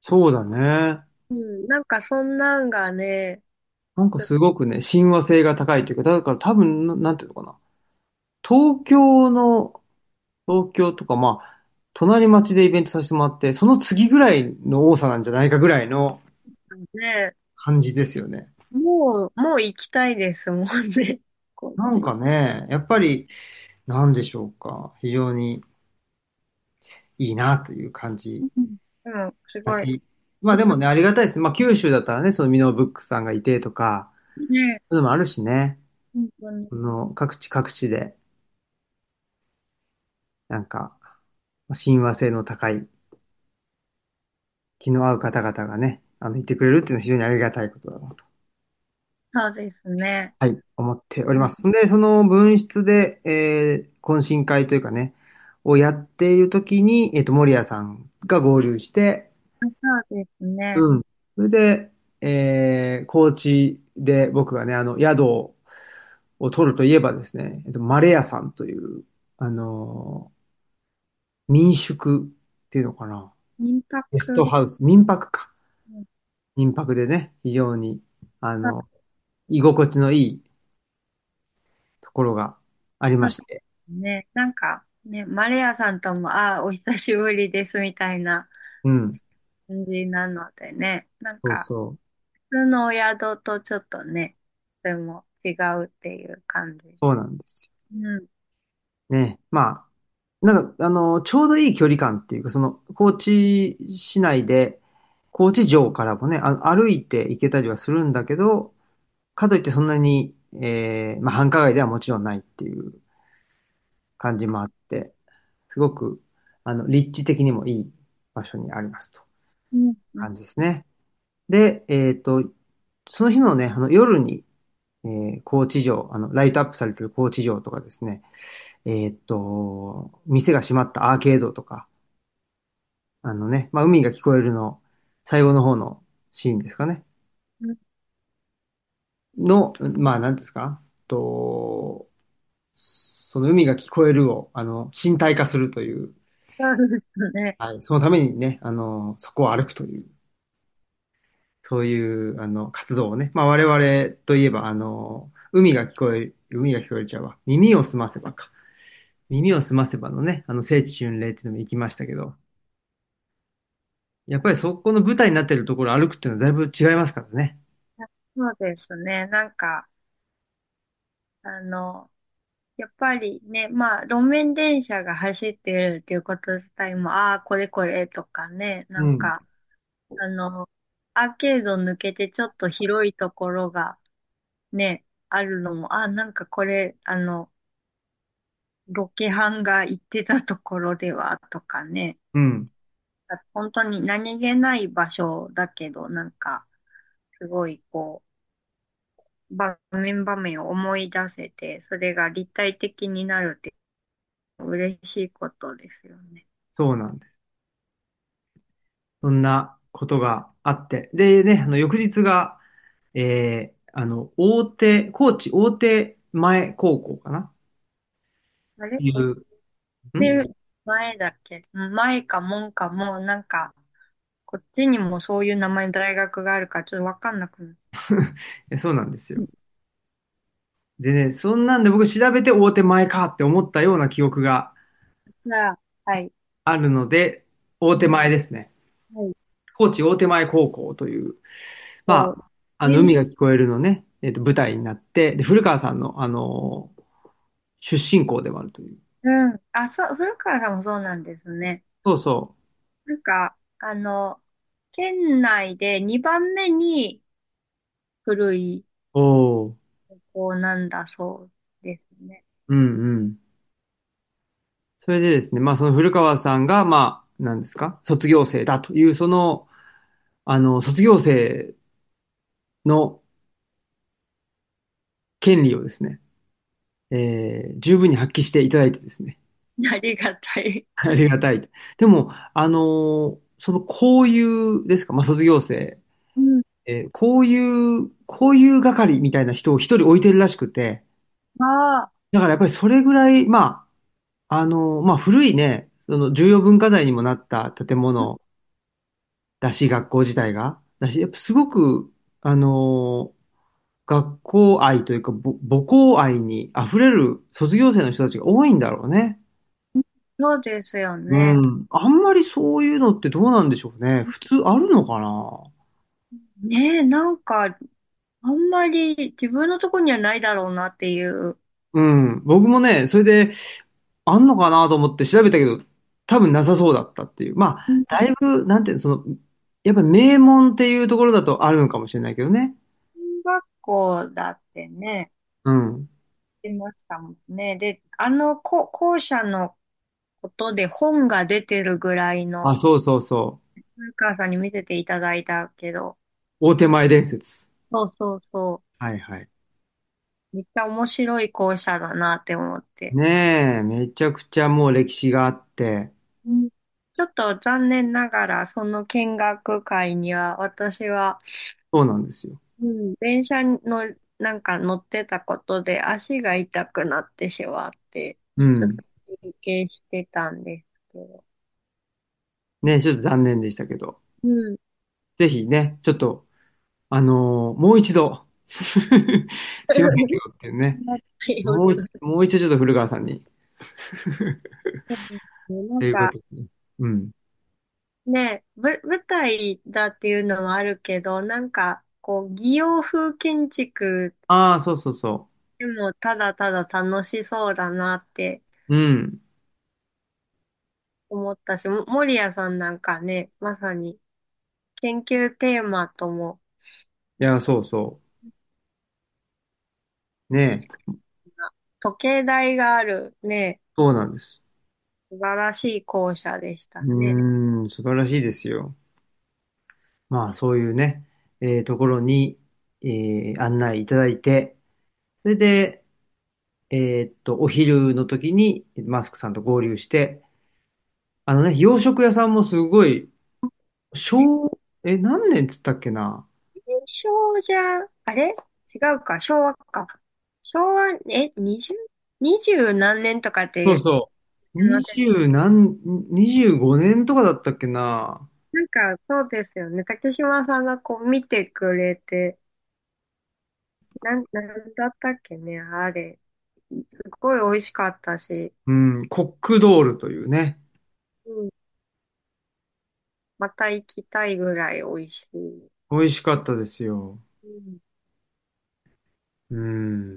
そうだね。 うん、なんかそんなんがね、 なんかすごくね、親和性が高いというか、だから多分、なんていうのかな。東京の、東京とか、まあ、隣町でイベントさせてもらって、その次ぐらいの多さなんじゃないかぐらいのね、 感じですよね。 もう行きたいですもんね。こっなんかち。 ね、やっぱり、なんでしょうか。非常にいいなという感じうん。うん、すごい。 だし、まあでもね、ありがたいですね。まあ九州だったらね、そのミノブックスさんがいてとか、 ね、 そういうのもあるしね。 本当に。 各地各地で、なんか、親和性の高い、気の合う方々がね、いてくれるっていうのは非常にありがたいことだなと。 そうですね。 はい、思っておりうん、 ます。で、その分室で、懇親会というかね、をやっているときに、森谷さんが合流して、 そうですね。 うん。それで、高知で僕がね、宿を取るといえばですね、マレヤさんという、民宿っていうのかな。 民ゲスト泊。 ハウス、民泊か。 うん、 民泊でね、非常に、あそうの、居心地のいいところがありそうでまして。 すね。なんか、ね、マレアさんとも、お久しぶりですみたいなうん。 感じなのでね。なんか、 そうそう。 普通のお宿とちょっとね、それも違うっていう感じそうで。 なんですうん。 よ。ね。まあ、なんか、ちょうどいい距離感っていうか、その、高知市内で、高知城からもね、歩いて行けたりはするんだけど、かといってそんなに、まあ、繁華街ではもちろんないっていう感じもあって、すごく、立地的にもいい場所にありますと。 うん。うん。 感じですね。で、その日のね、夜に、高知城、ライトアップされてる高知城とかですね、店が閉まったアーケードとか、まあ、海が聞こえるの、最後の方のシーンですかね。 うん。 まあ、なんですかその海が聞こえるを、身体化するという、 そうですね。 はい、そのためにね、そこを歩くという、そういう、活動をね、まあ、我々といえば、海が聞こえちゃうわ。耳をすませばか。耳をすませばのね、聖地巡礼っていうのも行きましたけど、やっぱりそこの舞台になってるところを歩くっていうのはだいぶ違いますからね。 そうですね。なんか、あの、やっぱりね、まあ、路面電車が走ってるっていうこと自体も、これこれとかね、 うん。 なんか、あの、アーケード抜けてちょっと広いところがね、あるのも、なんかこれ、ロケハンが行ってたところでは、とかね、 うん。 本当に何気ない場所だけど、なんか、すごいこ場面場面を思い出せて、それが立体的になるって嬉しいことですよね。 そうなんです。そんなことがあって。でね、翌日が、高知大手前高校かなっあれていう、 で、前だっけ、前か門かもうなんか、こっちにもそういう名前の大学があるからちょっとわかんなくなる。 そうなんですよ。でね、そんなんで僕調べて大手前かって思ったような記憶がじゃあ、はい。 あるので、大手前ですね。 はい。 高知大手前高校という、 こまあ、 う、 海が聞こえるのね、舞台になって、で、古川さんの、出身校でもあるという。 うん。そう、古川さんもそうなんですね。 そうそなんか、県内で2番目に古いう。おー、 高校なんだそうですね。 うんうん。それでですね、まあ、その古川さんが、まあ、何ですか、卒業生だという、卒業生の権利をですね、十分に発揮していただいてですね、 ありがたい。 ありがたい。でも、その交友ですか、まあ、卒業生、 うん。 交友係みたいな人を一人置いてるらしくて、 ああ、 だからやっぱりそれぐらい、まあ、まあ、古いね、その重要文化財にもなった建物だし、学校自体が。だし、やっぱすごく、あの学校愛というか、母校愛に溢れる卒業生の人たちが多いんだろうね。 そうですよね。 うん。あんまりそういうのってどうなんでしょうね。普通あるのかな。 ねえ、なんか、あんまり自分のとこにはないだろうなっていう。 うん。僕もね、それで、あんのかなと思って調べたけど、多分なさそうだったっていう。まあ、 うんだいぶ、なんていうの、やっぱ名門っていうところだとあるのかもしれないけどね。 中学校だってね、 うん。 出ましたもんね。で、校舎のことで本が出てるぐらいあ、 の、 そうそうそう。 古川さんに見せていただいたけど、 大手前伝説。 そうそうそはいはい。 う。めっちゃ面白い校舎だなって思って。 ねえ、めちゃくちゃもう歴史があって、 うん、ちょっと残念ながら、その見学会には私は、 そうなんですよ。 うん、電車のなんか乗ってたことで足が痛くなってしまって、ちょっとうん。 休憩してたんですけど。 ね、ちょっと残念でしたけど。 うん。 ぜひね、ちょっと、もう一度すいませんけどっていうね。 はいよね。 もう一度ちょっと古川さんにそうですね。なというこんか、 とでね。うん。 ね、舞台だっていうのもあるけど、なんか、こう、擬洋風建築ああ、そうそうそでもただただ楽しそうだなってう。うん。 思ったし、森谷さんなんかね、まさに研究テーマとも、 いや、そうそう。ねえ、 時計台があるね、 そうなんです。 素晴らしい校舎でしたうね。 ーん、素晴らしいですよ。まあ、そういうね、ところに、案内いただいて、それで、お昼の時にマスクさんと合流して、あのね、洋食屋さんもすごい、何年っつったっけな。 昭和じゃ、あれ違うか、昭和か。昭和、20何年とかってそうそう。 言ってません？ 25年とかだったっけな。 なんか、そうですよね。竹島さんがこう見てくれて、なんだったっけね、あれ。すごい美味しかったし、 うん、コックドールというね。 うん、また行きたいぐらい美味しい。 美味しかったですよ。 うん、 うん。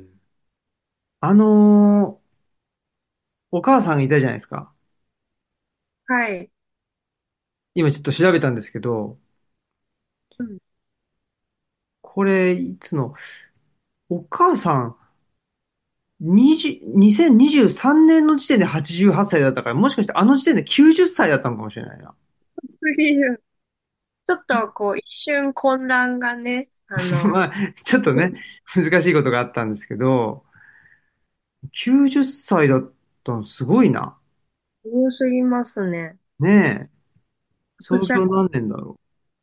あのーお母さんいたじゃないですか。 はい。 今ちょっと調べたんですけど、 うん、 これ、いつの、お母さん、2023年の時点で88歳だったから、もしかしてあの時点で90歳だったのかもしれないな。 すぎる。ちょっとこう一瞬混乱がね、 まあ、ちょっとね、難しいことがあったんですけど、90歳だったのすごいな。 多すぎますね。 ねえ。 くしゃ創業何年だろ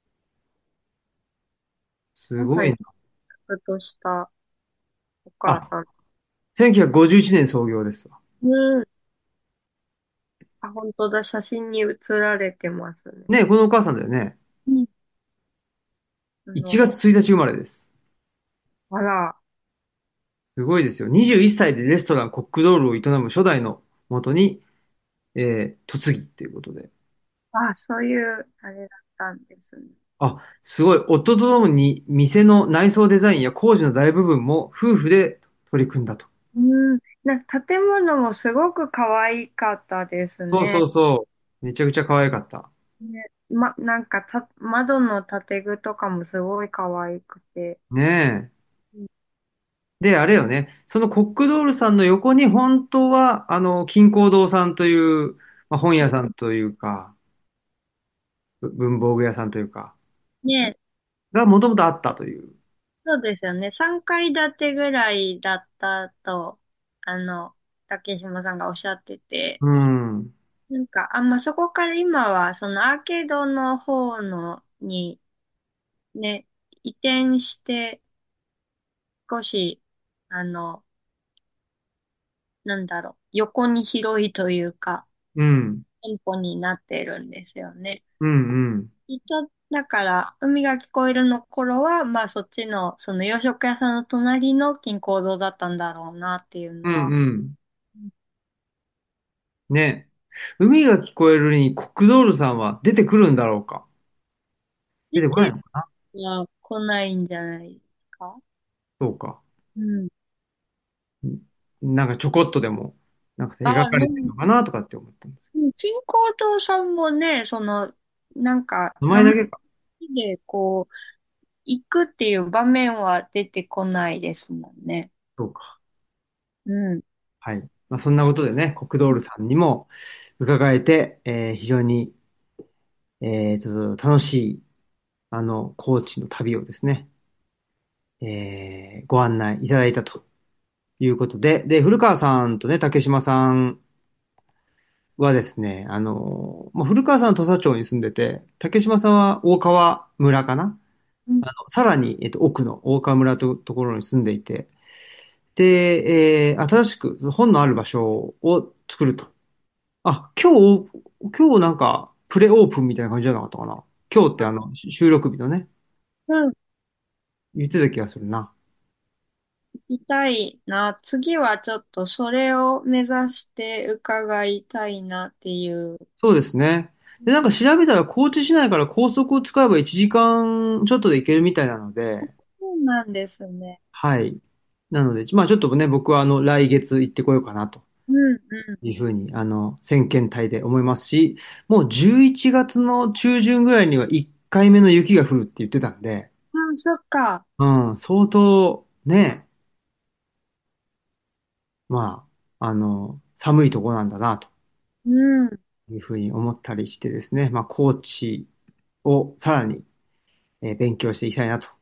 う。すごいな。 くとしたお母あ、 さん。 1951年創業ですわ。 うん。あ、本当だ。写真に写られてますね。 ねえ、このお母さんだよね。 うん。 1月1日生まれです。 あら、 すごいですよ。21歳でレストランコックドールを営む初代のもとに、嫁ぎっていうことで。 あ、そういう、あれだったんですね。 あ、すごい。夫と共に店の内装デザインや工事の大部分も夫婦で取り組んだと。 うん。建物もすごく可愛かったですそうそね。 うそう。めちゃくちゃ可愛かった。 ね、なんか窓の建具とかもすごい可愛くて。 ねえ。 うん、 で、あれよね。そのコックドールさんの横に本当は、金光堂さんという、まあ、本屋さんというか、文房具屋さんというか、 ね、 がもともとあったという。 そうですよね。3階建てぐらいだったと、竹島さんがおっしゃってて、 うん。 なんか、まあ、そこから今は、そのアーケードの方にね、移転して、少し、あの、なんだろう、横に広いというか、 うん。 店舗になってるんですよね。 うん。うん。 だから、海が聞こえるの頃は、まあそっちの、その洋食屋さんの隣の金港堂だったんだろうなっていううのは。 んうん。ね。海が聞こえるにコクドールさんは出てくるんだろうか？出てこない出てのかな？ は来ないんじゃないですか？ そうか。 うん。 なんかちょこっとでも、なんか描あ、 かれてるのかなとかって思ったんですけ金光堂さんもね、なんか、 ど。名名前前だけか。 でこう、行くっていう場面は出てこないですもんね。 そうか。 うん。 はい。まあ、そんなことでね、コクドールさんにも伺えて、非常に、楽しい、高知の旅をですね、ご案内いただいたということで、で、古川さんとね、竹島さんはですね、まあ、古川さんは土佐町に住んでて、竹島さんは大川村かな。 うん。 さらに、奥の大川村というところに住んでいて、で、新しく本のある場所を作ると。あ、今日なんか、プレオープンみたいな感じじゃなかったかな。今日って収録日のね、 うん。 言ってた気がするな。 行きたいな。次はちょっとそれを目指して伺いたいなっていう。 そうですね。で、なんか調べたら高知市内から高速を使えば1時間ちょっとで行けるみたいなので、 そうなんですね。 はい。なので、まあちょっとね、僕は来月行ってこようかなとうんうん。 いうふうに、先見体で思いますし、もう11月の中旬ぐらいには1回目の雪が降るって言ってたんで、 あ、そっか。 うん、相当ね、まあ、寒いとこなんだなとうん。 いうふうに思ったりしてですね、まあ高知をさらに、勉強していきたいなと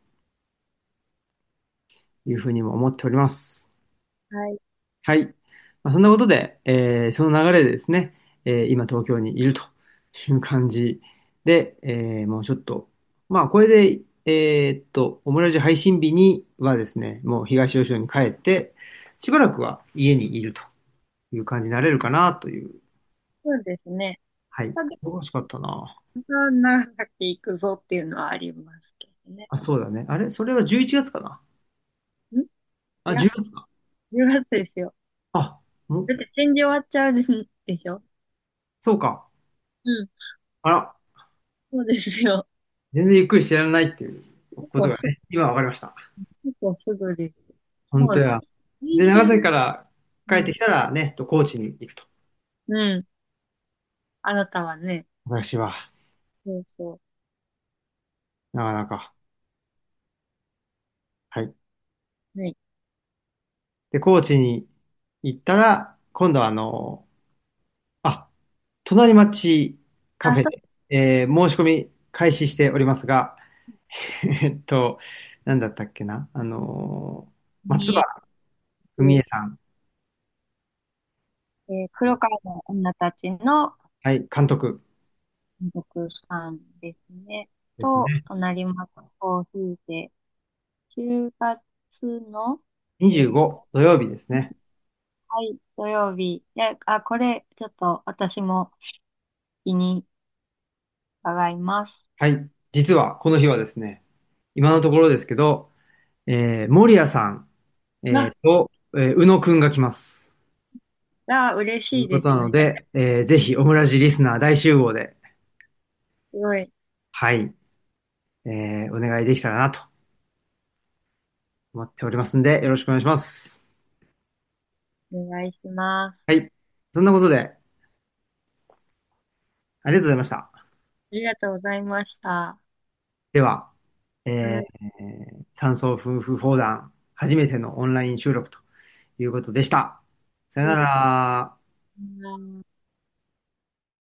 いうふうにも思っております。 はい。 はい。まあ、そんなことで、その流れでですね、今東京にいるという感じで、もうちょっと、まあこれで、オムラジ配信日にはですね、もう東吉野に帰って、しばらくは家にいるという感じになれるかなという。 そうですね。 はい。 ただ、 忙しかったな。 長崎行くぞっていうのはありますけどね。 あ、そうだね。あれそれは11月かな？ んあ、 いや、 10月か。 10月ですよ。 あ、 だって展示終わっちゃうんでしょ？ そうか。 うん。 あら、 そうですよ。 全然ゆっくりしてられないっていう結構す、 ことがね、今わかりました。 結構すぐです。もう、 本当や。で、長妊娠、 崎からうん。 帰ってきたらね、高知に行くと。 うん。あなたはね、 私は、 そうそなかなか。はい。 う。はい。 で、高知に行ったら、今度はあ、隣町カあ、そフェで、申し込み開始しておりますが、えっと、なんだったっけな、 うに、 松原文江さん、 黒川の女たちのはい、監督監督さんですね。と、 ですね。 隣町コーヒーで、10月の、 25土曜日ですね。 はい、土曜日。で、あ、これ、ちょっと私も気に伺います。 はい。実はこの日はですね、今のところですけど、森谷さん、 な、 宇野くんが来ます。 嬉しいということなですね。 ので、ぜひ、オムラジリスナー大集合で、 すごい、 はい、お願いできたらなと思っておりますんで、よろしくお願いします。 お願いします。 はい。そんなことで、ありがとうございました。 ありがとうございました。 では、 はい。 山荘夫婦砲弾、初めてのオンライン収録ということでした。さよなら。 うん